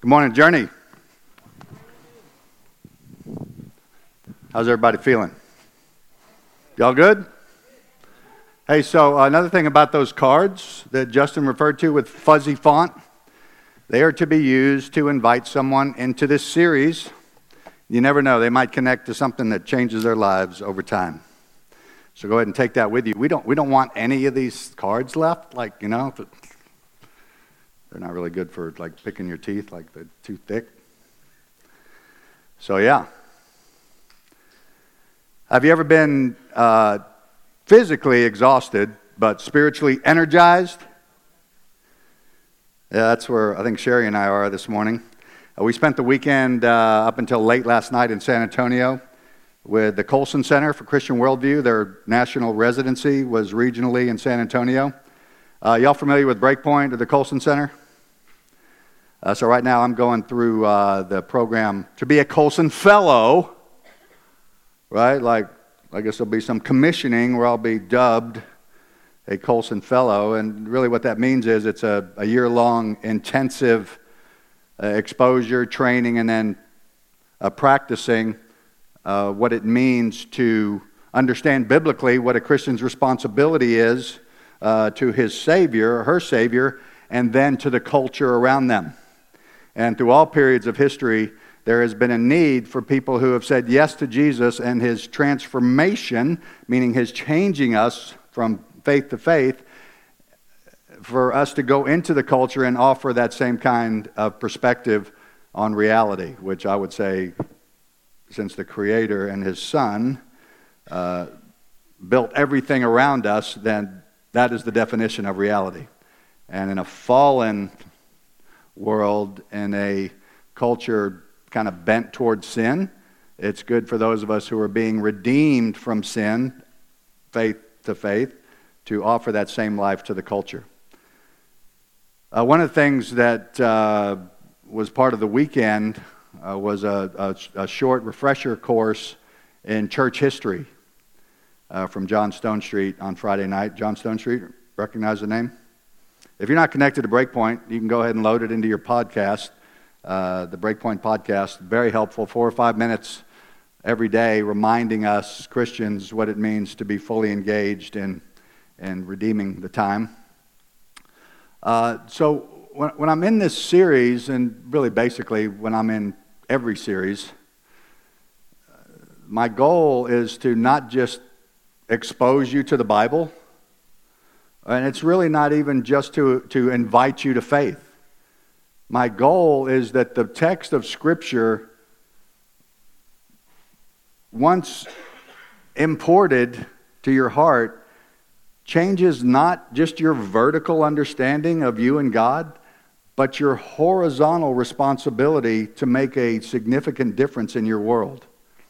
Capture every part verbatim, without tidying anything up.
Good morning, Journey. How's everybody feeling? Y'all good? Hey, so another thing about those cards that Justin referred to with fuzzy font, they are to be used to invite someone into this series. You never know, they might connect to something that changes their lives over time. So go ahead and take that with you. We don't we don't want any of these cards left, like, you know, they're not really good for like picking your teeth, like they're too thick. So yeah. Have you ever been uh, physically exhausted but spiritually energized? Yeah, that's where I think Sherry and I are this morning. Uh, we spent the weekend uh, up until late last night in San Antonio with the Colson Center for Christian Worldview. Their national residency was regionally in San Antonio. Uh, y'all familiar with Breakpoint or the Colson Center? Uh, so right now I'm going through uh, the program to be a Colson Fellow, right? Like, I guess there'll be some commissioning where I'll be dubbed a Colson Fellow. And really what that means is it's a, a year-long intensive uh, exposure, training, and then uh, practicing uh, what it means to understand biblically what a Christian's responsibility is uh, to his Savior, or her Savior, and then to the culture around them. And through all periods of history, there has been a need for people who have said yes to Jesus and his transformation, meaning his changing us from faith to faith, for us to go into the culture and offer that same kind of perspective on reality, which I would say, since the Creator and his Son uh, built everything around us, then that is the definition of reality. And in a fallen world, in a culture kind of bent towards sin, it's good for those of us who are being redeemed from sin, faith to faith, to offer that same life to the culture. Uh, one of the things that uh, was part of the weekend uh, was a, a, a short refresher course in church history uh, from John Stone Street on Friday night. John Stone Street, recognize the name? If you're not connected to Breakpoint, you can go ahead and load it into your podcast, uh, the Breakpoint podcast. Very helpful, four or five minutes every day, reminding us Christians what it means to be fully engaged in, in redeeming the time. Uh, so when, when I'm in this series, and really basically when I'm in every series, uh, my goal is to not just expose you to the Bible. And it's really not even just to, to invite you to faith. My goal is that the text of Scripture, once imported to your heart, changes not just your vertical understanding of you and God, but your horizontal responsibility to make a significant difference in your world.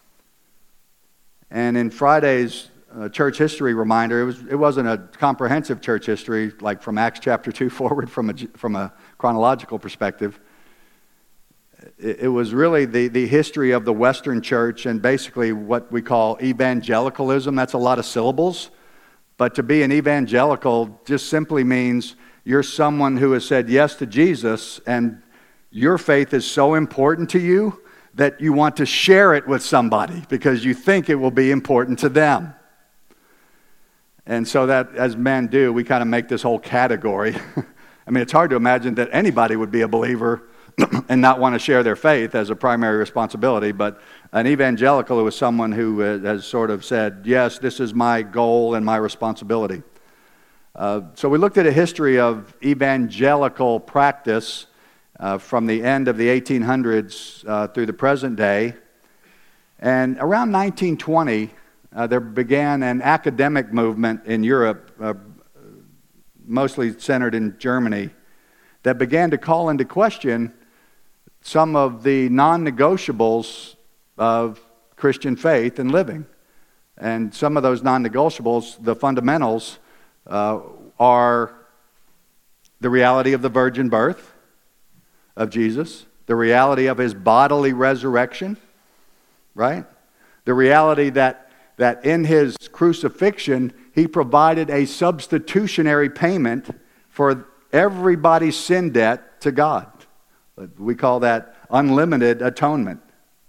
And in Friday's Uh, church history reminder, it was it wasn't a comprehensive church history like from Acts chapter two forward from a from a chronological perspective. It, it was really the the history of the Western church and basically what we call evangelicalism. That's a lot of syllables, but to be an evangelical just simply means you're someone who has said yes to Jesus, and your faith is so important to you that you want to share it with somebody because you think it will be important to them. And so that, as men do, we kind of make this whole category. I mean, it's hard to imagine that anybody would be a believer and not want to share their faith as a primary responsibility. But an evangelical is someone who has sort of said, yes, this is my goal and my responsibility. Uh, so we looked at a history of evangelical practice uh, from the end of the eighteen hundreds uh, through the present day. And around nineteen twenty, Uh, there began an academic movement in Europe, uh, mostly centered in Germany, that began to call into question some of the non-negotiables of Christian faith and living. And some of those non-negotiables, the fundamentals, uh, are the reality of the virgin birth of Jesus, the reality of his bodily resurrection, right? The reality that that in his crucifixion, he provided a substitutionary payment for everybody's sin debt to God. We call that unlimited atonement.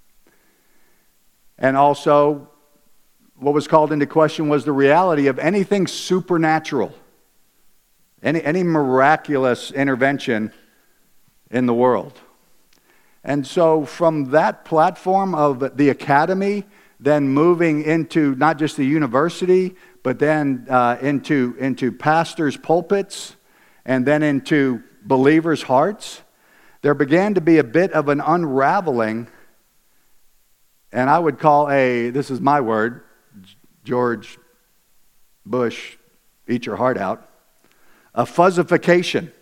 And also, what was called into question was the reality of anything supernatural, any, any miraculous intervention in the world. And so from that platform of the academy, then moving into not just the university, but then uh, into, into pastors' pulpits, and then into believers' hearts, there began to be a bit of an unraveling, and I would call a, this is my word, George Bush, eat your heart out, a fuzzification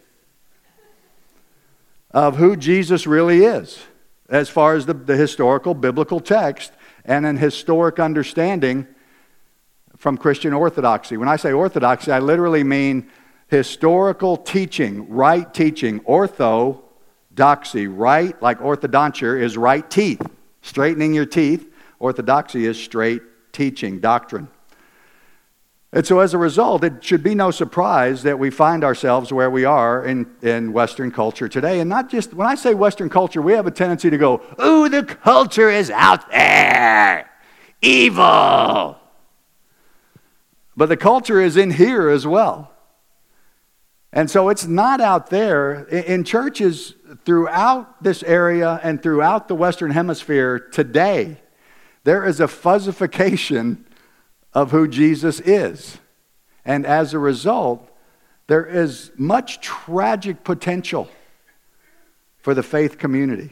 of who Jesus really is, as far as the, the historical biblical text and an historic understanding from Christian orthodoxy. When I say orthodoxy, I literally mean historical teaching, right teaching. Orthodoxy, right, like orthodonture is right teeth, straightening your teeth. Orthodoxy is straight teaching, doctrine. And so as a result, it should be no surprise that we find ourselves where we are in, in Western culture today. And not just, when I say Western culture, we have a tendency to go, ooh, the culture is out there, evil. But the culture is in here as well. And so it's not out there. In churches throughout this area and throughout the Western Hemisphere today, there is a fuzzification of who Jesus is. And as a result, there is much tragic potential for the faith community.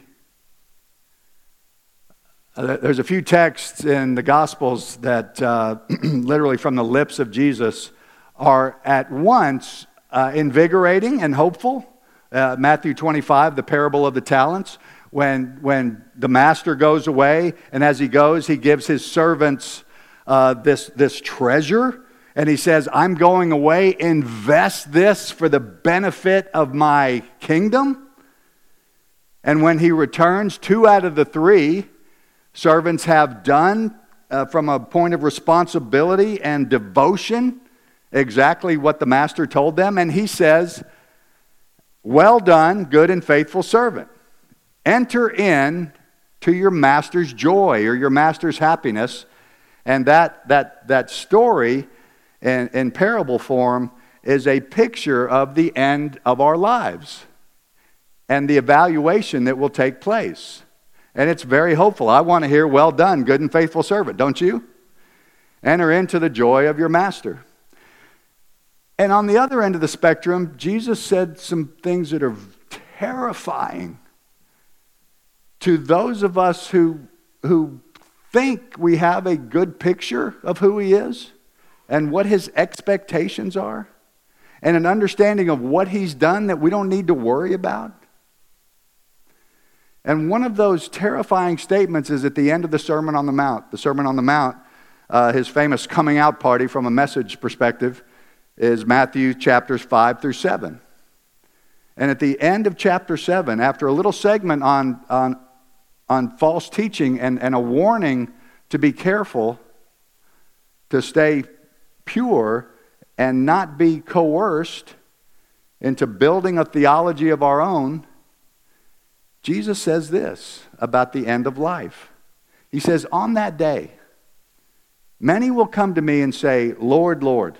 Uh, there's a few texts in the Gospels that uh, literally from the lips of Jesus are at once uh, invigorating and hopeful. Uh, Matthew twenty-five, the parable of the talents, when, when the master goes away, and as he goes, he gives his servants Uh, this, this treasure, and he says, I'm going away, invest this for the benefit of my kingdom. And when he returns, two out of the three servants have done uh, from a point of responsibility and devotion exactly what the master told them. And he says, well done, good and faithful servant. Enter in to your master's joy or your master's happiness. And that that that story in, in parable form is a picture of the end of our lives and the evaluation that will take place. And it's very hopeful. I want to hear, well done, good and faithful servant, don't you? Enter into the joy of your master. And on the other end of the spectrum, Jesus said some things that are terrifying to those of us who who think we have a good picture of who he is and what his expectations are and an understanding of what he's done that we don't need to worry about. And one of those terrifying statements is at the end of the Sermon on the Mount. The Sermon on the Mount, uh, his famous coming out party from a message perspective, is Matthew chapters five through seven. And at the end of chapter seven, after a little segment on, on on false teaching and, and a warning to be careful, to stay pure and not be coerced into building a theology of our own, Jesus says this about the end of life. He says, on that day, many will come to me and say, Lord, Lord.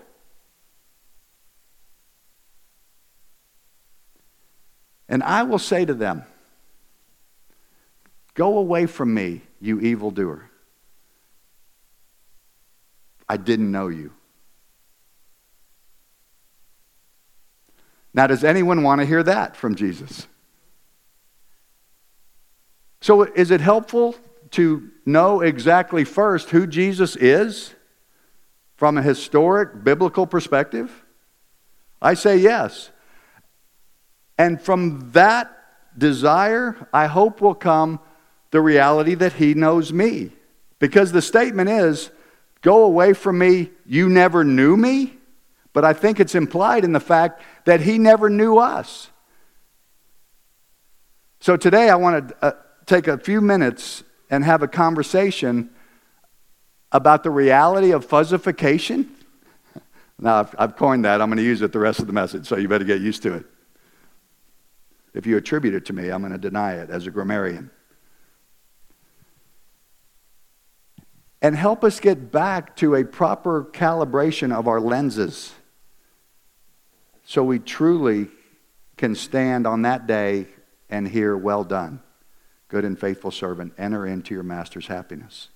And I will say to them, go away from me, you evildoer. I didn't know you. Now, does anyone want to hear that from Jesus? So is it helpful to know exactly first who Jesus is from a historic biblical perspective? I say yes. And from that desire, I hope will come the reality that he knows me. Because the statement is, go away from me, you never knew me. But I think it's implied in the fact that he never knew us. So today I want to uh, take a few minutes and have a conversation about the reality of fuzzification. Now, I've, I've coined that. I'm going to use it the rest of the message, so you better get used to it. If you attribute it to me, I'm going to deny it as a grammarian. And help us get back to a proper calibration of our lenses so we truly can stand on that day and hear, well done, good and faithful servant, enter into your master's happiness.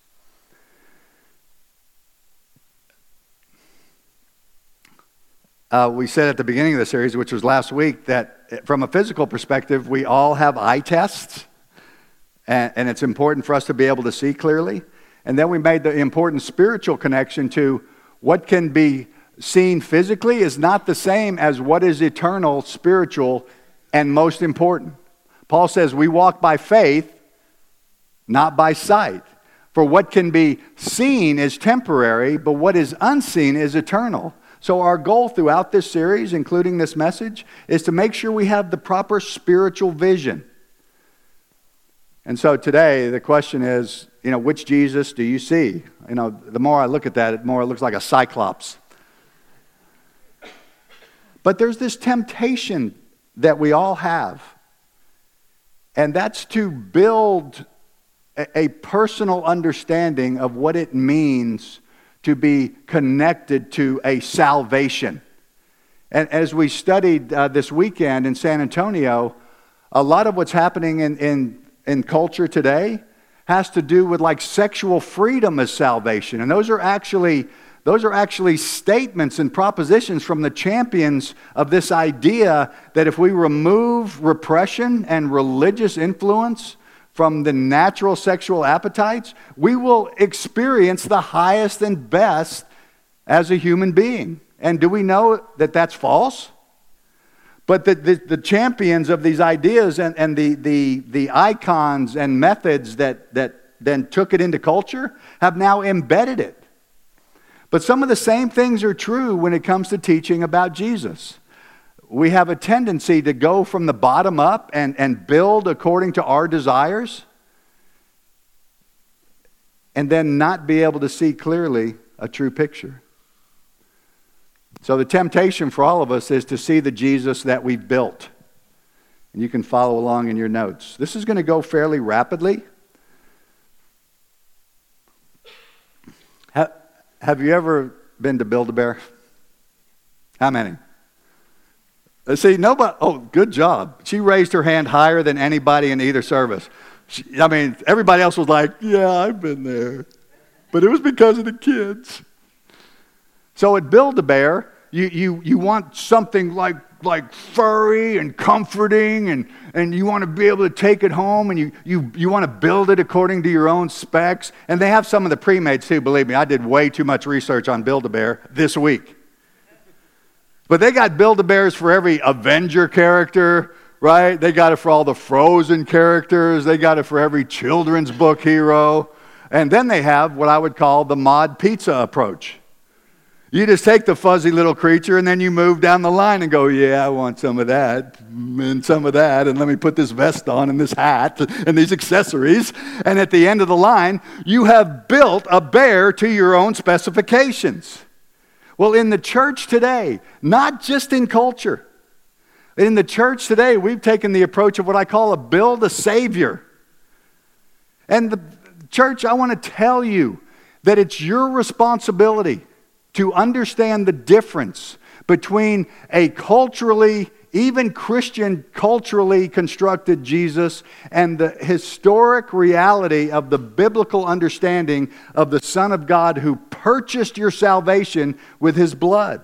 Uh, we said at the beginning of the series, which was last week, that from a physical perspective, we all have eye tests, and, and it's important for us to be able to see clearly. And then we made the important spiritual connection to what can be seen physically is not the same as what is eternal, spiritual, and most important. Paul says we walk by faith, not by sight. For what can be seen is temporary, but what is unseen is eternal. So our goal throughout this series, including this message, is to make sure we have the proper spiritual vision. And so today, the question is, you know, which Jesus do you see? You know, the more I look at that, the more it looks like a cyclops. But there's this temptation that we all have, and that's to build a, a personal understanding of what it means to be connected to a salvation. And as we studied uh, this weekend in San Antonio, a lot of what's happening in, in, in culture today has to do with like sexual freedom as salvation. And those are actually those are actually statements and propositions from the champions of this idea that if we remove repression and religious influence from the natural sexual appetites, we will experience the highest and best as a human being. And do we know that that's false? But the, the, the champions of these ideas and, and the, the, the icons and methods that, that then took it into culture have now embedded it. But some of the same things are true when it comes to teaching about Jesus. We have a tendency to go from the bottom up and, and build according to our desires, and then not be able to see clearly a true picture. So the temptation for all of us is to see the Jesus that we've built. And you can follow along in your notes. This is going to go fairly rapidly. Ha- have you ever been to Build-A-Bear? How many? See, nobody, oh, good job. She raised her hand higher than anybody in either service. She, I mean, everybody else was like, yeah, I've been there. But it was because of the kids. So at Build-A-Bear, you, you, you want something like, like furry and comforting, and, and you want to be able to take it home, and you, you, you want to build it according to your own specs. And they have some of the pre-mades too, believe me. I did way too much research on Build-A-Bear this week. But they got Build-A-Bears for every Avenger character, right? They got it for all the Frozen characters. They got it for every children's book hero. And then they have what I would call the mod pizza approach. You just take the fuzzy little creature and then you move down the line and go, yeah, I want some of that and some of that, and let me put this vest on and this hat and these accessories. And at the end of the line, you have built a bear to your own specifications. Well, in the church today, not just in culture, in the church today, we've taken the approach of what I call a build a savior. And the church, I want to tell you that it's your responsibility to understand the difference between a culturally, even Christian culturally constructed Jesus and the historic reality of the biblical understanding of the Son of God who purchased your salvation with His blood.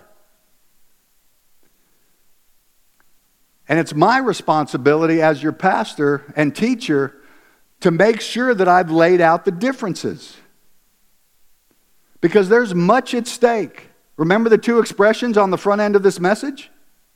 And it's my responsibility as your pastor and teacher to make sure that I've laid out the differences. Because there's much at stake. Remember the two expressions on the front end of this message?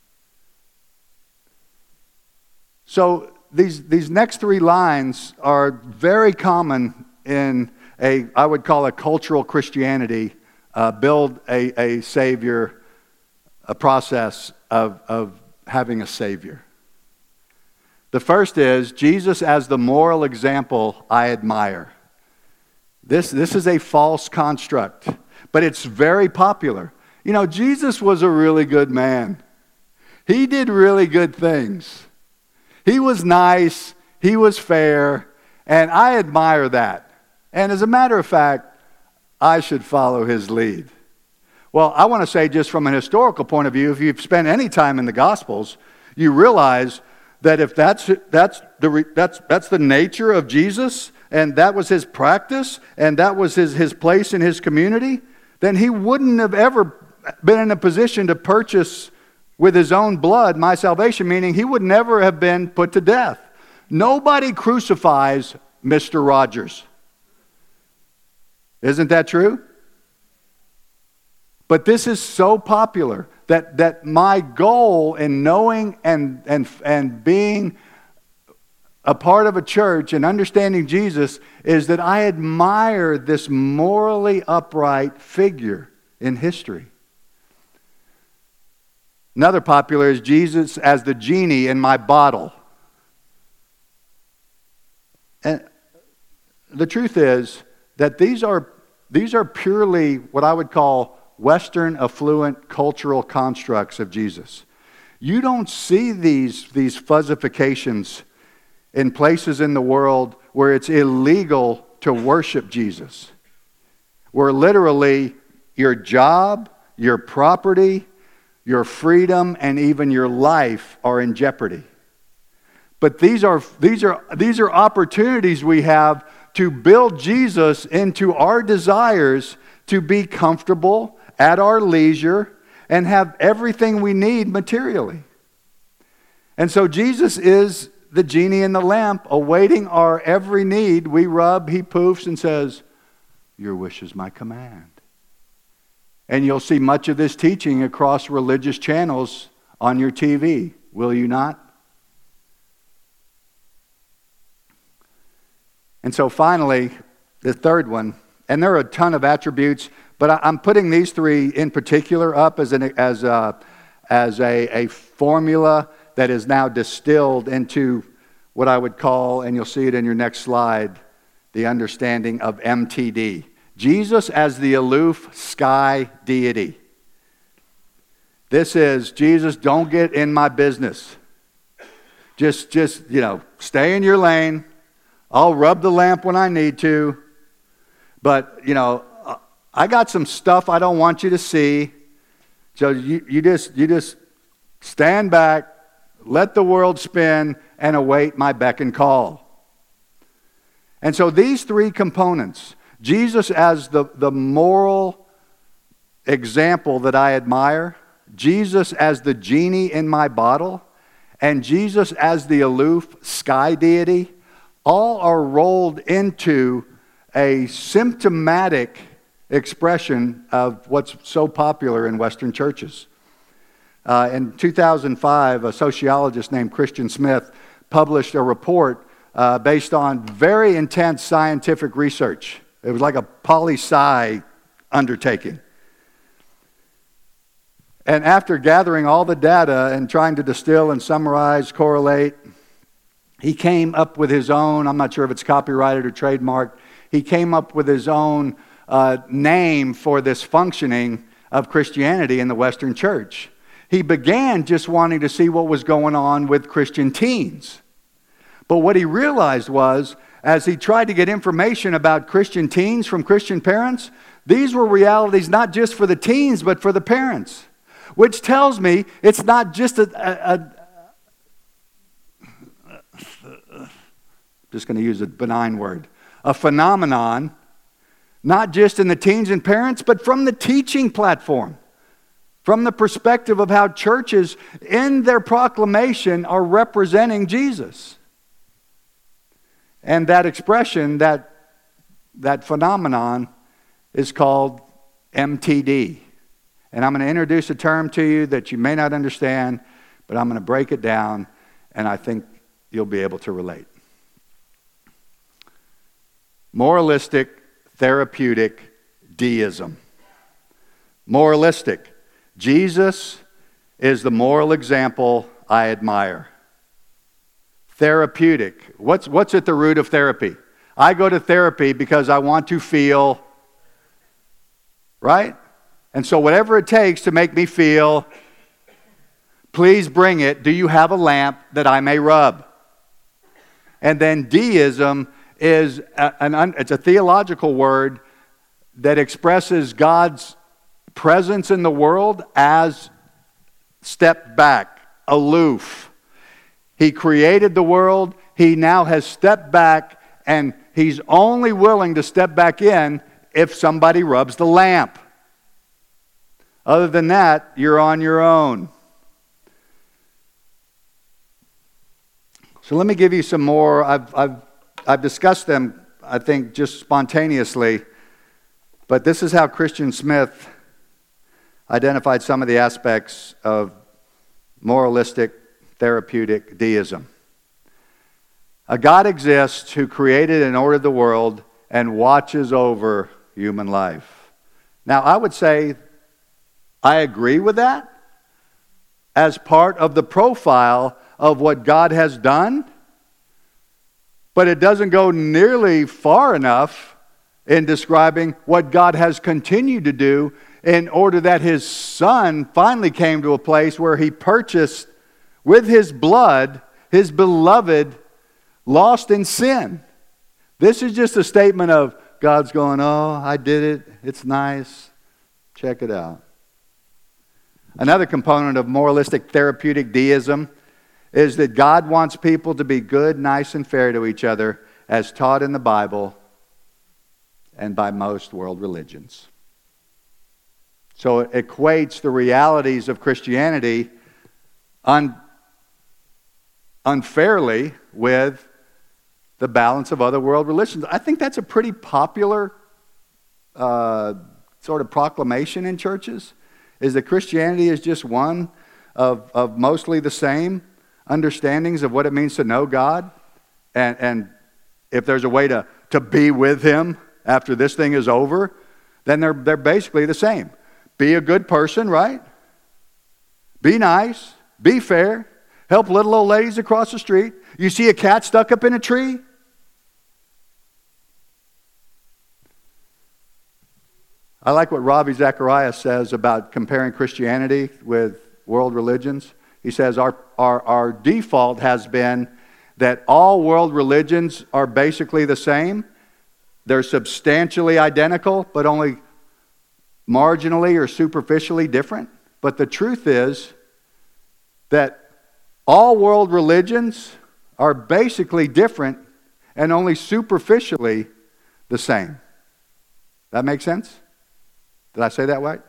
So these, these next three lines are very common in a, I would call a cultural Christianity, uh, build a, a Savior, a process of, of having a Savior. The first is, Jesus as the moral example I admire. This, this is a false construct, but it's very popular. You know, Jesus was a really good man. He did really good things. He was nice, he was fair, and I admire that. And as a matter of fact, I should follow his lead. Well, I want to say, just from an historical point of view, if you've spent any time in the Gospels, you realize that if that's that's the that's that's the nature of Jesus, and that was his practice, and that was his, his place in his community, then he wouldn't have ever been in a position to purchase with his own blood my salvation, meaning he would never have been put to death. Nobody crucifies Mister Rogers. Isn't that true? But this is so popular that, that my goal in knowing and, and, and being a part of a church and understanding Jesus is that I admire this morally upright figure in history. Another popular is Jesus as the genie in my bottle. And the truth is that these are these are purely what I would call Western affluent cultural constructs of Jesus. You don't see these, these fuzzifications in places in the world where it's illegal to worship Jesus, where literally your job, your property, your freedom, and even your life are in jeopardy. But these are, these are, these are opportunities we have to build Jesus into our desires to be comfortable at our leisure and have everything we need materially. And so Jesus is the genie in the lamp, awaiting our every need. We rub, he poofs and says, "Your wish is my command." And you'll see much of this teaching across religious channels on your T V, will you not? And so finally, the third one, and there are a ton of attributes, but I'm putting these three in particular up as, an, as, a, as a, a formula that is now distilled into what I would call, and you'll see it in your next slide, the understanding of M T D. Jesus as the aloof sky deity. This is, Jesus, don't get in my business. Just, just, you know, stay in your lane. I'll rub the lamp when I need to. But, you know, I got some stuff I don't want you to see. So you, you just you just stand back, let the world spin, and await my beck and call. And so these three components, Jesus as the, the moral example that I admire, Jesus as the genie in my bottle, and Jesus as the aloof sky deity, all are rolled into a symptomatic expression of what's so popular in Western churches. Uh, in two thousand five, a sociologist named Christian Smith published a report uh, based on very intense scientific research. It was like a poli-sci undertaking. And after gathering all the data and trying to distill and summarize, correlate, he came up with his own, I'm not sure if it's copyrighted or trademarked, he came up with his own uh, name for this functioning of Christianity in the Western church. He began just wanting to see what was going on with Christian teens. But what he realized was, as he tried to get information about Christian teens from Christian parents, these were realities not just for the teens, but for the parents. Which tells me it's not just a, a, a just going to use a benign word, a phenomenon, not just in the teens and parents, but from the teaching platform, from the perspective of how churches in their proclamation are representing Jesus. And that expression, that, that phenomenon is called M T D. And I'm going to introduce a term to you that you may not understand, but I'm going to break it down, and I think you'll be able to relate. Moralistic, therapeutic deism. Moralistic. Jesus is the moral example I admire. Therapeutic. What's, what's at the root of therapy? I go to therapy because I want to feel, right? And so whatever it takes to make me feel, please bring it. Do you have a lamp that I may rub? And then deism is a, an, it's a theological word that expresses God's presence in the world as stepped back, aloof. He created the world. He now has stepped back, and he's only willing to step back in if somebody rubs the lamp. Other than that, you're on your own. So let me give you some more. I've, I've, I've discussed them, I think, just spontaneously. But this is how Christian Smith identified some of the aspects of moralistic, therapeutic deism. A God exists who created and ordered the world and watches over human life. Now, I would say I agree with that as part of the profile of what God has done, but it doesn't go nearly far enough in describing what God has continued to do in order that His Son finally came to a place where He purchased with His blood His beloved lost in sin. This is just a statement of God's going, oh, I did it, it's nice, check it out. Another component of moralistic therapeutic deism is that God wants people to be good, nice, and fair to each other as taught in the Bible and by most world religions. So it equates the realities of Christianity un- unfairly with the balance of other world religions. I think that's a pretty popular uh, sort of proclamation in churches, is that Christianity is just one of, of mostly the same understandings of what it means to know God, and, and if there's a way to, to be with Him after this thing is over, then they're, they're basically the same. Be a good person, right? Be nice. Be fair. Help little old ladies across the street. You see a cat stuck up in a tree? I like what Ravi Zacharias says about comparing Christianity with world religions. He says our, our, our default has been that all world religions are basically the same. They're substantially identical, but only marginally or superficially different. But the truth is that all world religions are basically different and only superficially the same. That make sense? Did I say that right?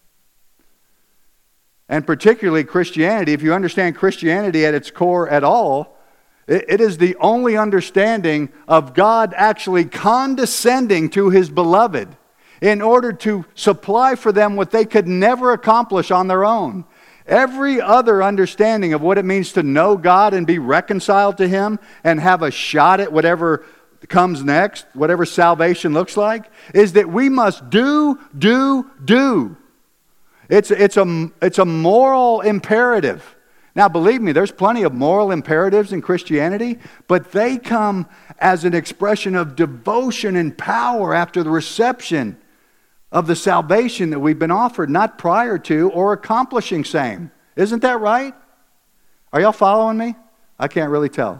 And particularly Christianity, if you understand Christianity at its core at all, it, it is the only understanding of God actually condescending to His beloved in order to supply for them what they could never accomplish on their own. Every other understanding of what it means to know God and be reconciled to Him and have a shot at whatever comes next, whatever salvation looks like, is that we must do, do, do. It's, it's, a, it's a moral imperative. Now, believe me, there's plenty of moral imperatives in Christianity, but they come as an expression of devotion and power after the reception of the salvation that we've been offered, not prior to or accomplishing same. Isn't that right? Are y'all following me? I can't really tell.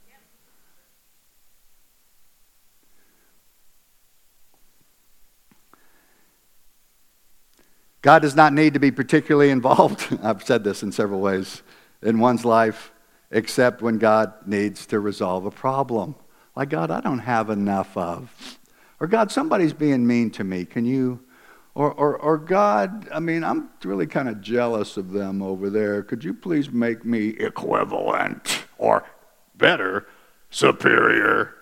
God does not need to be particularly involved, I've said this in several ways, in one's life, except when God needs to resolve a problem. Like, God, I don't have enough of. Or, God, somebody's being mean to me. Can you... Or, or, or God, I mean, I'm really kind of jealous of them over there. Could you please make me equivalent or better, superior?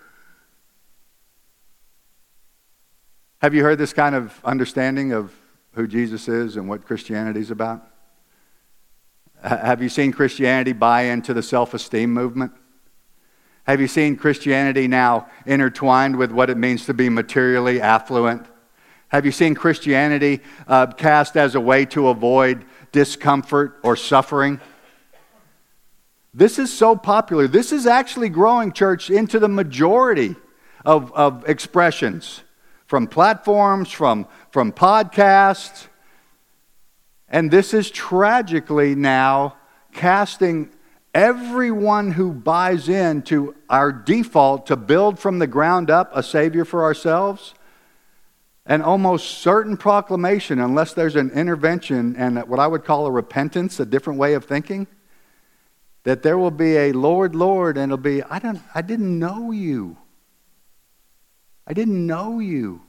Have you heard this kind of understanding of who Jesus is and what Christianity is about? H- have you seen Christianity buy into the self-esteem movement? Have you seen Christianity now intertwined with what it means to be materially affluent? Have you seen Christianity uh, cast as a way to avoid discomfort or suffering? This is so popular. This is actually growing, church, into the majority of, of expressions from platforms, from, from podcasts. And this is tragically now casting Everyone who buys into our default to build from the ground up a Savior for ourselves, an almost certain proclamation, unless there's an intervention and what I would call a repentance, a different way of thinking, that there will be a Lord, Lord, and it'll be, I don't, I didn't know you. I didn't know you.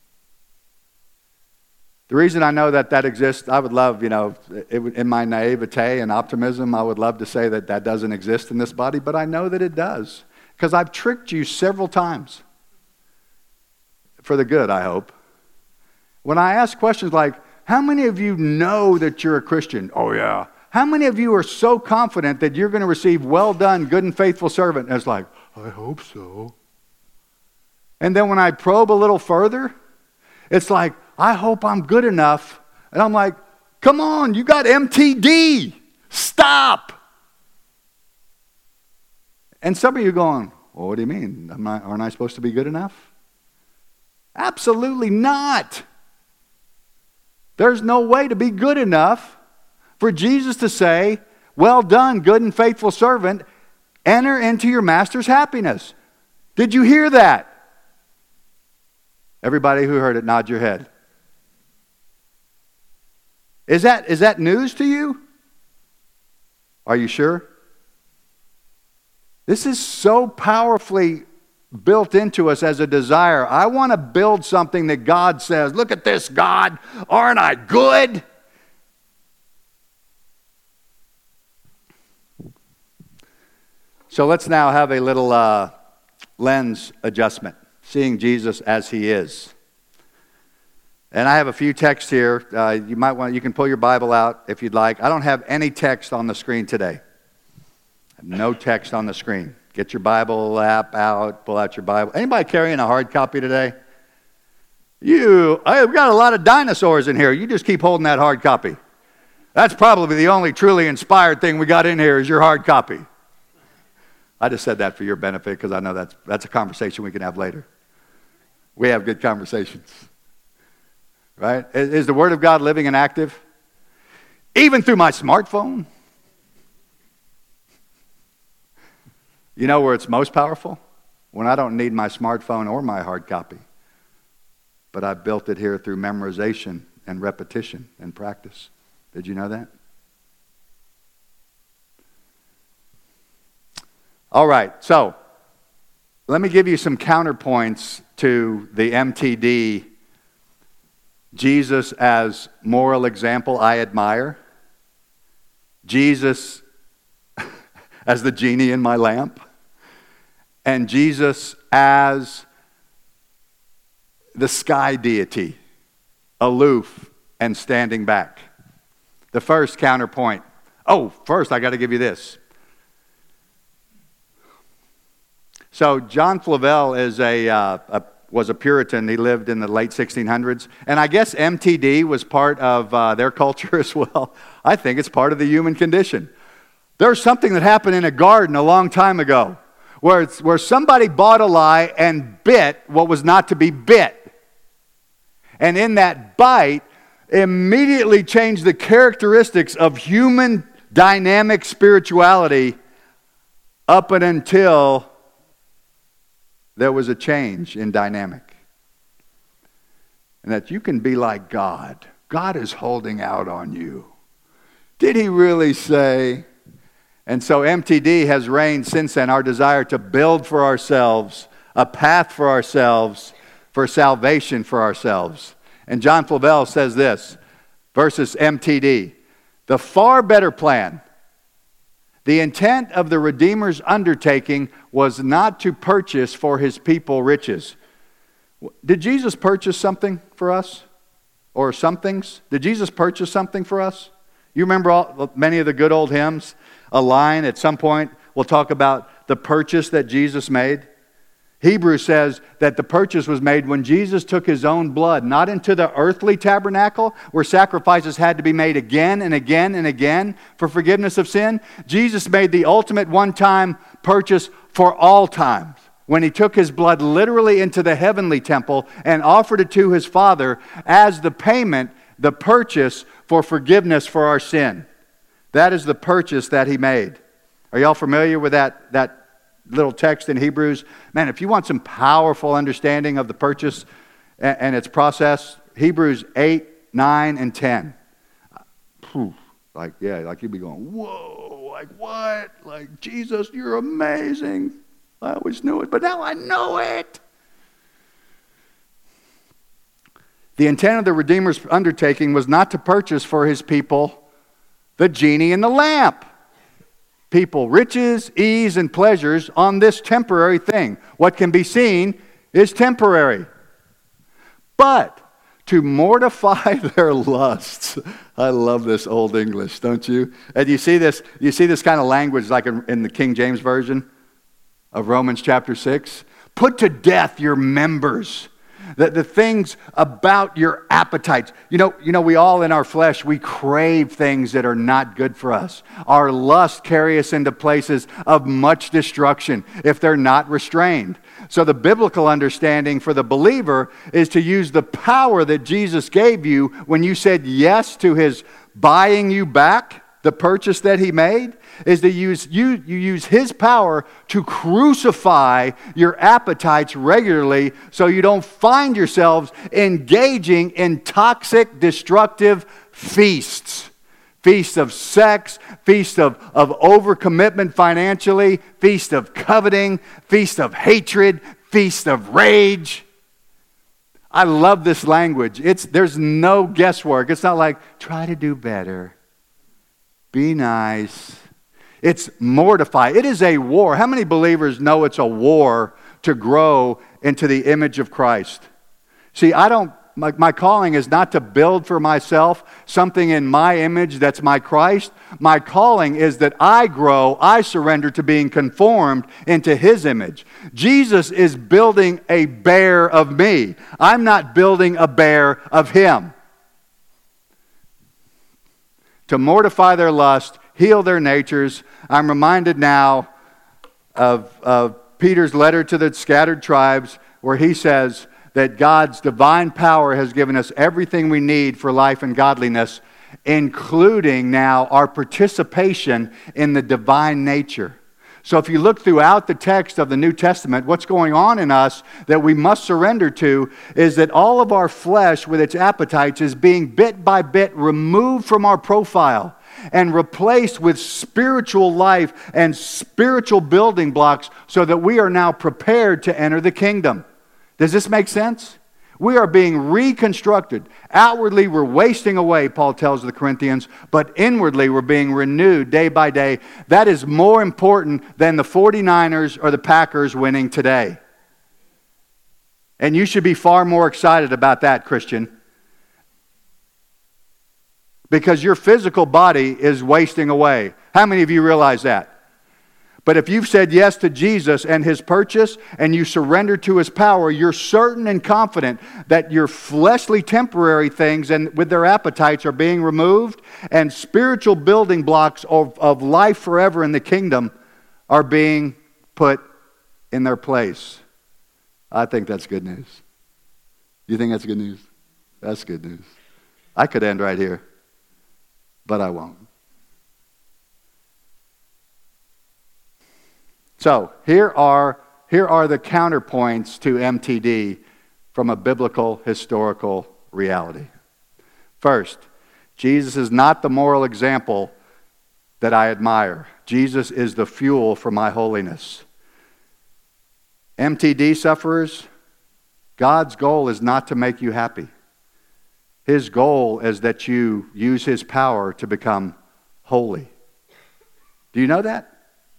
The reason I know that that exists, I would love, you know, it, in my naivete and optimism, I would love to say that that doesn't exist in this body, but I know that it does. Because I've tricked you several times. For the good, I hope. When I ask questions like, how many of you know that you're a Christian? Oh, yeah. How many of you are so confident that you're going to receive well done, good and faithful servant? And it's like, I hope so. And then when I probe a little further, it's like, I hope I'm good enough. And I'm like, come on, you got M T D. Stop. And some of you are going, well, what do you mean? Am I, aren't I supposed to be good enough? Absolutely not. There's no way to be good enough for Jesus to say, well done, good and faithful servant, enter into your master's happiness. Did you hear that? Everybody who heard it, nod your head. Is that, is that news to you? Are you sure? This is so powerfully built into us as a desire. I want to build something that God says, look at this, God, aren't I good? So let's now have a little uh, lens adjustment, seeing Jesus as he is. And I have a few texts here. Uh, you might want, you can pull your Bible out if you'd like. I don't have any text on the screen today. No text on the screen. Get your Bible app out, pull out your Bible. Anybody carrying a hard copy today? You, I've got a lot of dinosaurs in here. You just keep holding that hard copy. That's probably the only truly inspired thing we got in here is your hard copy. I just said that for your benefit because I know that's, that's a conversation we can have later. We have good conversations. Right? Is, is the Word of God living and active? Even through my smartphone? You know where it's most powerful? When I don't need my smartphone or my hard copy. But I've built it here through memorization and repetition and practice. Did you know that? All right, so let me give you some counterpoints to the M T D Jesus as moral example I admire. Jesus as the genie in my lamp. And Jesus as the sky deity, aloof and standing back. The first counterpoint. Oh, first I got to give you this. So John Flavel is a, uh, a was a Puritan. He lived in the late sixteen hundreds. And I guess M T D was part of uh, their culture as well. I think it's part of the human condition. There's something that happened in a garden a long time ago where, it's, where somebody bought a lie and bit what was not to be bit. And in that bite, immediately changed the characteristics of human dynamic spirituality up and until there was a change in dynamic. And that you can be like God. God is holding out on you. Did he really say? And so M T D has reigned since then, our desire to build for ourselves, a path for ourselves, for salvation for ourselves. And John Flavel says this, versus M T D. The far better plan. The intent of the Redeemer's undertaking was not to purchase for his people riches. Did Jesus purchase something for us? Or some things? Did Jesus purchase something for us? You remember all, many of the good old hymns? A line at some point we'll talk about the purchase that Jesus made. Hebrews says that the purchase was made when Jesus took his own blood, not into the earthly tabernacle where sacrifices had to be made again and again and again for forgiveness of sin. Jesus made the ultimate one-time purchase for all times when he took his blood literally into the heavenly temple and offered it to his Father as the payment, the purchase for forgiveness for our sin. That is the purchase that he made. Are y'all familiar with that, that little text in Hebrews? Man, if you want some powerful understanding of the purchase and, and its process, Hebrews eight, nine, and ten. Whew. Like, yeah, like you'd be going, whoa, like what? Like, Jesus, you're amazing. I always knew it, but now I know it. The intent of the Redeemer's undertaking was not to purchase for his people the genie in the lamp. People, riches, ease, and pleasures on this temporary thing. What can be seen is temporary. But to mortify their lusts. I love this old English, don't you? And you see this, you see this kind of language like in, in the King James Version of Romans chapter six. Put to death your members. The, the things about your appetites. You know, you know, we all in our flesh, we crave things that are not good for us. Our lusts carry us into places of much destruction if they're not restrained. So the biblical understanding for the believer is to use the power that Jesus gave you when you said yes to his buying you back, the purchase that he made, is to use you, you use his power to crucify your appetites regularly so you don't find yourselves engaging in toxic, destructive feasts. Feast of sex, feast of, of overcommitment financially, feast of coveting, feast of hatred, feast of rage. I love this language. It's, there's no guesswork. It's not like, try to do better. Be nice. It's mortify. It is a war. How many believers know it's a war to grow into the image of Christ? See, I don't, my, my calling is not to build for myself something in my image that's my Christ. My calling is that I grow, I surrender to being conformed into his image. Jesus is building a bear of me. I'm not building a bear of him. To mortify their lust, heal their natures. I'm reminded now of, of Peter's letter to the scattered tribes where he says that God's divine power has given us everything we need for life and godliness, including now our participation in the divine nature. So if you look throughout the text of the New Testament, what's going on in us that we must surrender to is that all of our flesh with its appetites is being bit by bit removed from our profile and replaced with spiritual life and spiritual building blocks so that we are now prepared to enter the kingdom. Does this make sense? We are being reconstructed. Outwardly, we're wasting away, Paul tells the Corinthians, but inwardly, we're being renewed day by day. That is more important than the forty-niners or the Packers winning today. And you should be far more excited about that, Christian, because your physical body is wasting away. How many of you realize that? But if you've said yes to Jesus and his purchase and you surrender to his power, you're certain and confident that your fleshly temporary things and with their appetites are being removed and spiritual building blocks of, of life forever in the kingdom are being put in their place. I think that's good news. You think that's good news? That's good news. I could end right here, but I won't. So here are, here are the counterpoints to M T D from a biblical historical reality. First, Jesus is not the moral example that I admire. Jesus is the fuel for my holiness. M T D sufferers, God's goal is not to make you happy. His goal is that you use his power to become holy. Do you know that?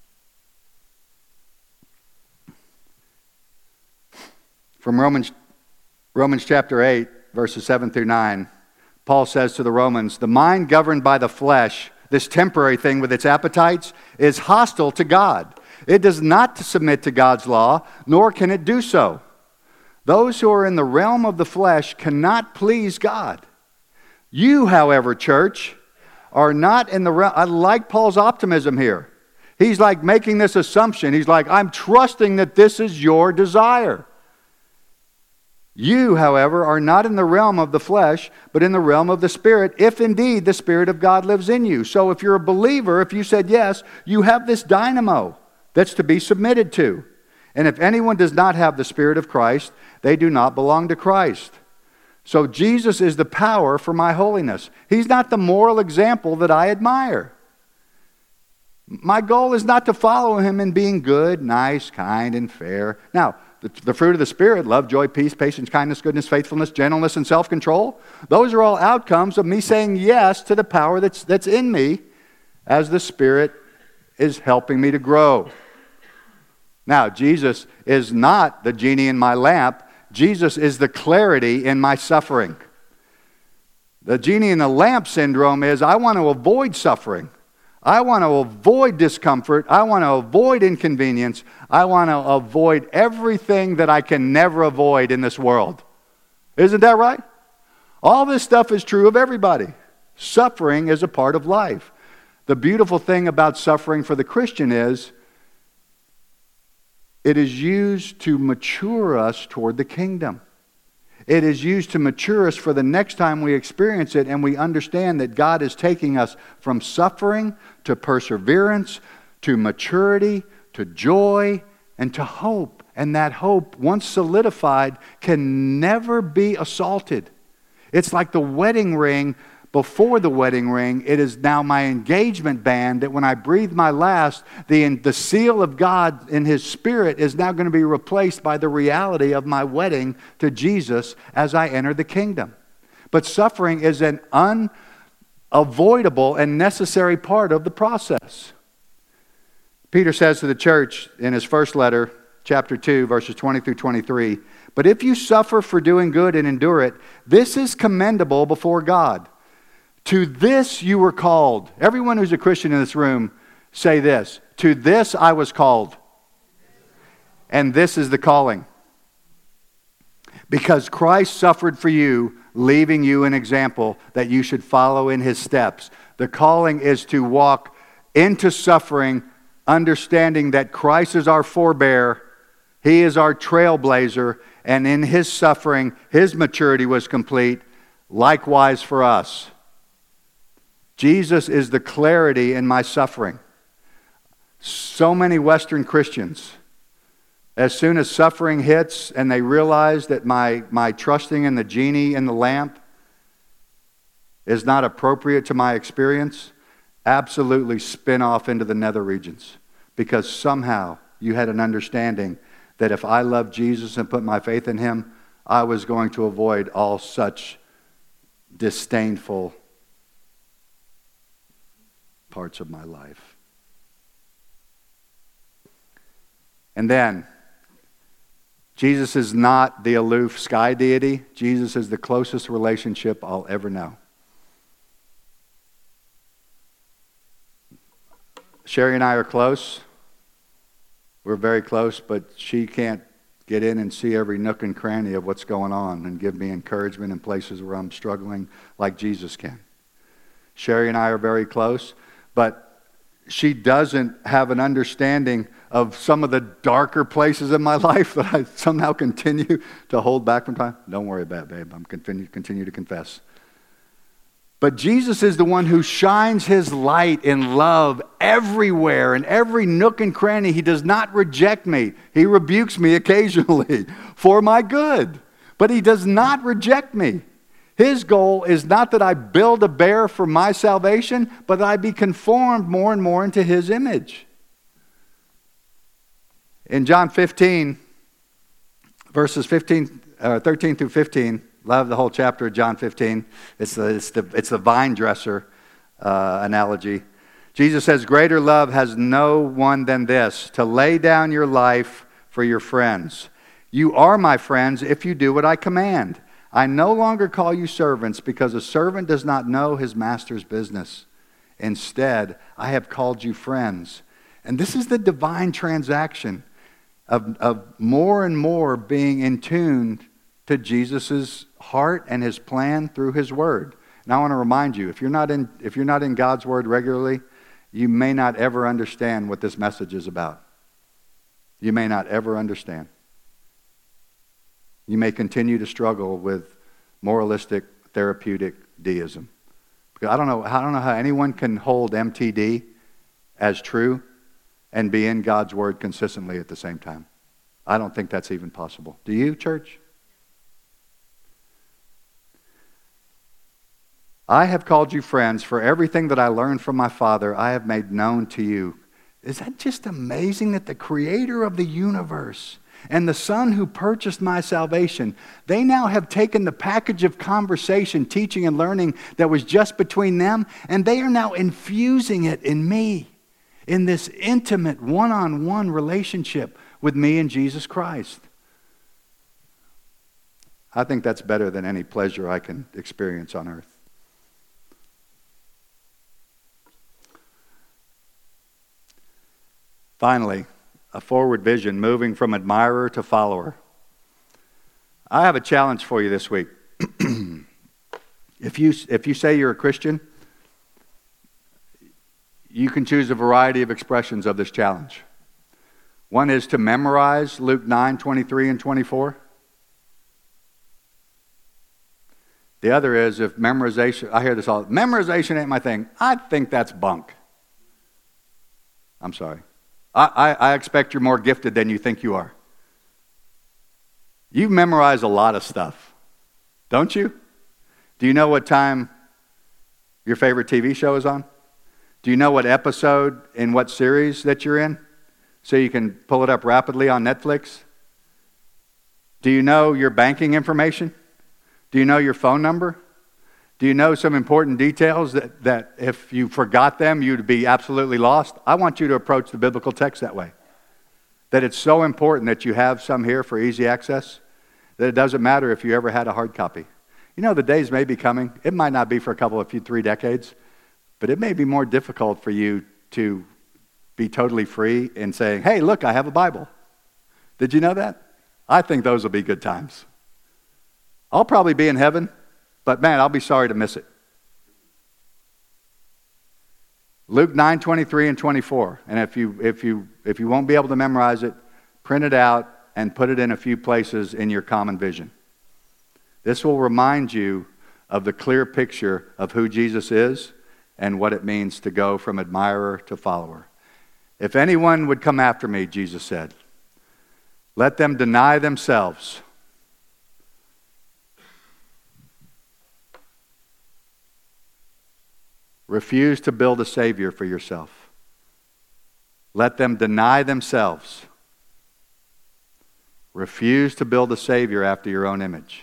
From Romans, Romans chapter eight, verses seven through nine, Paul says to the Romans, the mind governed by the flesh, this temporary thing with its appetites, is hostile to God. It does not submit to God's law, nor can it do so. Those who are in the realm of the flesh cannot please God. You, however, church, are not in the realm. I like Paul's optimism here. He's like making this assumption. He's like, I'm trusting that this is your desire. You, however, are not in the realm of the flesh, but in the realm of the Spirit, if indeed the Spirit of God lives in you. So if you're a believer, if you said yes, you have this dynamo that's to be submitted to. And if anyone does not have the Spirit of Christ, they do not belong to Christ. So Jesus is the power for my holiness. He's not the moral example that I admire. My goal is not to follow him in being good, nice, kind, and fair. Now, the, the fruit of the Spirit, love, joy, peace, patience, kindness, goodness, faithfulness, gentleness, and self-control, those are all outcomes of me saying yes to the power that's, that's in me as the Spirit is helping me to grow. Now, Jesus is not the genie in my lamp. Jesus is the clarity in my suffering. The genie in the lamp syndrome is I want to avoid suffering. I want to avoid discomfort. I want to avoid inconvenience. I want to avoid everything that I can never avoid in this world. Isn't that right? All this stuff is true of everybody. Suffering is a part of life. The beautiful thing about suffering for the Christian is it is used to mature us toward the kingdom. It is used to mature us for the next time we experience it and we understand that God is taking us from suffering to perseverance, to maturity, to joy, and to hope. And that hope, once solidified, can never be assaulted. It's like the wedding ring before the wedding ring. It is now my engagement band that when I breathe my last, the, the seal of God in His Spirit is now going to be replaced by the reality of my wedding to Jesus as I enter the kingdom. But suffering is an unavoidable and necessary part of the process. Peter says to the church in his first letter, chapter two, verses twenty through twenty-three, "But if you suffer for doing good and endure it, this is commendable before God. To this you were called." Everyone who's a Christian in this room, say this. To this I was called. And this is the calling. Because Christ suffered for you, leaving you an example that you should follow in His steps. The calling is to walk into suffering, understanding that Christ is our forebear. He is our trailblazer. And in His suffering, His maturity was complete. Likewise for us. Jesus is the clarity in my suffering. So many Western Christians, as soon as suffering hits and they realize that my, my trusting in the genie in the lamp is not appropriate to my experience, absolutely spin off into the nether regions. Because somehow you had an understanding that if I loved Jesus and put my faith in Him, I was going to avoid all such disdainful parts of my life. And then, Jesus is not the aloof sky deity. Jesus is the closest relationship I'll ever know. Sherry and I are close. We're very close, but she can't get in and see every nook and cranny of what's going on and give me encouragement in places where I'm struggling like Jesus can. Sherry and I are very close. But she doesn't have an understanding of some of the darker places in my life that I somehow continue to hold back from time. Don't worry about it, babe. I'm continue, continue to confess. But Jesus is the one who shines His light in love everywhere, in every nook and cranny. He does not reject me. He rebukes me occasionally for my good. But He does not reject me. His goal is not that I build a bear for my salvation, but that I be conformed more and more into His image. In John fifteen, verses fifteen, uh, thirteen through fifteen, love the whole chapter of John fifteen. It's the, it's the, it's the vine dresser uh, analogy. Jesus says, "Greater love has no one than this, to lay down your life for your friends. You are my friends if you do what I command. I no longer call you servants because a servant does not know his master's business. Instead, I have called you friends." And this is the divine transaction of, of more and more being in tune to Jesus' heart and His plan through His Word. And I want to remind you, if you're not in, if you're not in God's Word regularly, you may not ever understand what this message is about. You may not ever understand. You may continue to struggle with moralistic, therapeutic deism. Because I don't know, I don't know how anyone can hold M T D as true and be in God's Word consistently at the same time. I don't think that's even possible. Do you, church? I have called you friends, for everything that I learned from my Father I have made known to you. Is that just amazing that the Creator of the universe and the Son who purchased my salvation, they now have taken the package of conversation, teaching and learning that was just between them, and they are now infusing it in me, in this intimate one-on-one relationship with me and Jesus Christ. I think that's better than any pleasure I can experience on earth. Finally, a forward vision, moving from admirer to follower. I have a challenge for you this week. If you, if you say you're a Christian, you can choose a variety of expressions of this challenge. One is to memorize Luke nine, twenty-three and twenty-four. The other is if memorization, I hear this all, memorization ain't my thing. I think that's bunk. I'm sorry. I, I, I expect you're more gifted than you think you are. You memorize a lot of stuff, don't you? Do you know what time your favorite T V show is on? Do you know what episode in what series that you're in? So you can pull it up rapidly on Netflix? Do you know your banking information? Do you know your phone number? Do you know some important details that, that if you forgot them, you'd be absolutely lost? I want you to approach the biblical text that way. That it's so important that you have some here for easy access, that it doesn't matter if you ever had a hard copy. You know, the days may be coming. It might not be for a couple of few, three decades, but it may be more difficult for you to be totally free in saying, hey, look, I have a Bible. Did you know that? I think those will be good times. I'll probably be in heaven, but man, I'll be sorry to miss it. Luke nine, twenty-three and twenty-four. And if you if you if you won't be able to memorize it, print it out and put it in a few places in your common vision. This will remind you of the clear picture of who Jesus is and what it means to go from admirer to follower. If anyone would come after me, Jesus said, let them deny themselves. Refuse to build a Savior for yourself. Let them deny themselves. Refuse to build a Savior after your own image.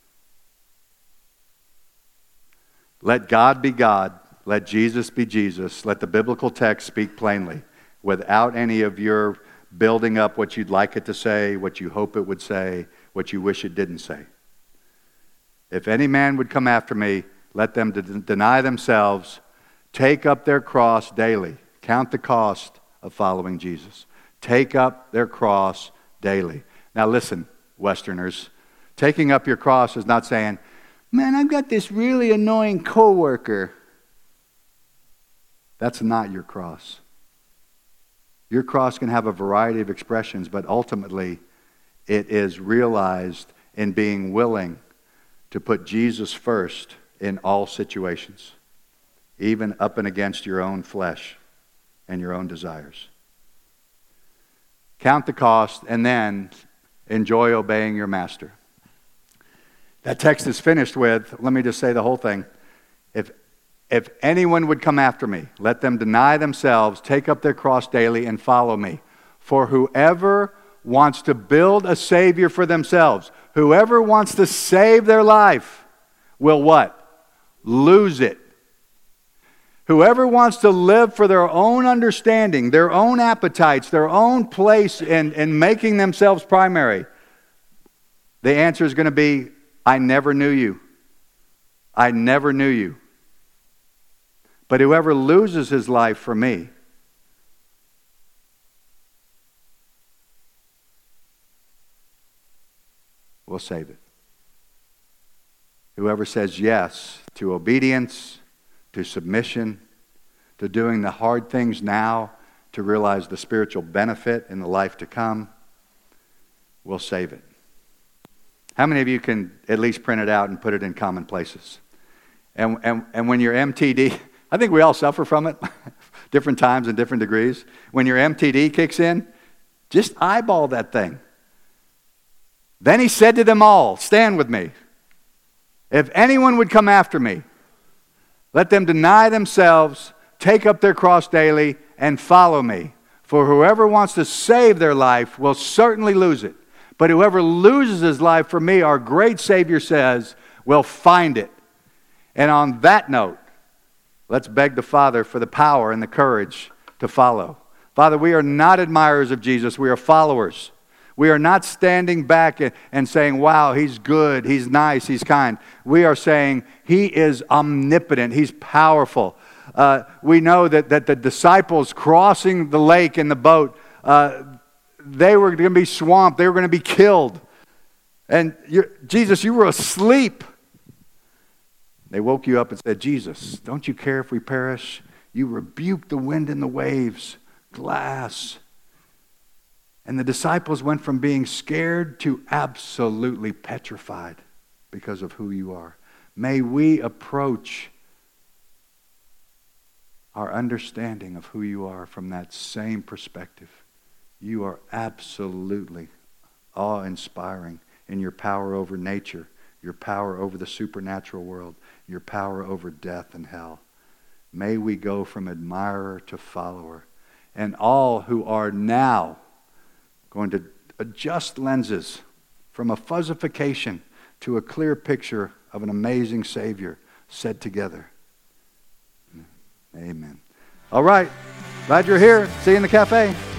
Let God be God. Let Jesus be Jesus. Let the biblical text speak plainly, without any of your building up what you'd like it to say, what you hope it would say, what you wish it didn't say. If any man would come after me, let them de- deny themselves, take up their cross daily. Count the cost of following Jesus. Take up their cross daily. Now listen, Westerners, taking up your cross is not saying, man, I've got this really annoying coworker. That's not your cross. Your cross can have a variety of expressions, but ultimately it is realized in being willing to put Jesus first in all situations, even up and against your own flesh and your own desires. Count the cost and then enjoy obeying your master. That text is finished with, let me just say the whole thing. If If anyone would come after me, let them deny themselves, take up their cross daily, and follow me. For whoever wants to build a Savior for themselves, whoever wants to save their life, will what? Lose it. Whoever wants to live for their own understanding, their own appetites, their own place in, in making themselves primary, the answer is going to be, I never knew you. I never knew you. But whoever loses his life for me will save it. Whoever says yes to obedience, to submission, to doing the hard things now, to realize the spiritual benefit in the life to come, will save it. How many of you can at least print it out and put it in common places? And, and, and when you're M T D, I think we all suffer from it, different times and different degrees. When your M T D kicks in, just eyeball that thing. Then he said to them all, stand with me. If anyone would come after me, let them deny themselves, take up their cross daily, and follow me. For whoever wants to save their life will certainly lose it. But whoever loses his life for me, our great Savior says, will find it. And on that note, let's beg the Father for the power and the courage to follow. Father, we are not admirers of Jesus. We are followers. We are not standing back and saying, wow, he's good, he's nice, he's kind. We are saying he is omnipotent, he's powerful. Uh, we know that, that the disciples crossing the lake in the boat, uh, they were going to be swamped, they were going to be killed. And you're, Jesus, you were asleep. They woke you up and said, Jesus, don't you care if we perish? You rebuked the wind and the waves, glass. And the disciples went from being scared to absolutely petrified because of who you are. May we approach our understanding of who you are from that same perspective. You are absolutely awe-inspiring in your power over nature, your power over the supernatural world, your power over death and hell. May we go from admirer to follower. And all who are now going to adjust lenses from a fuzzification to a clear picture of an amazing Savior said together. Amen. All right. Glad you're here. See you in the cafe.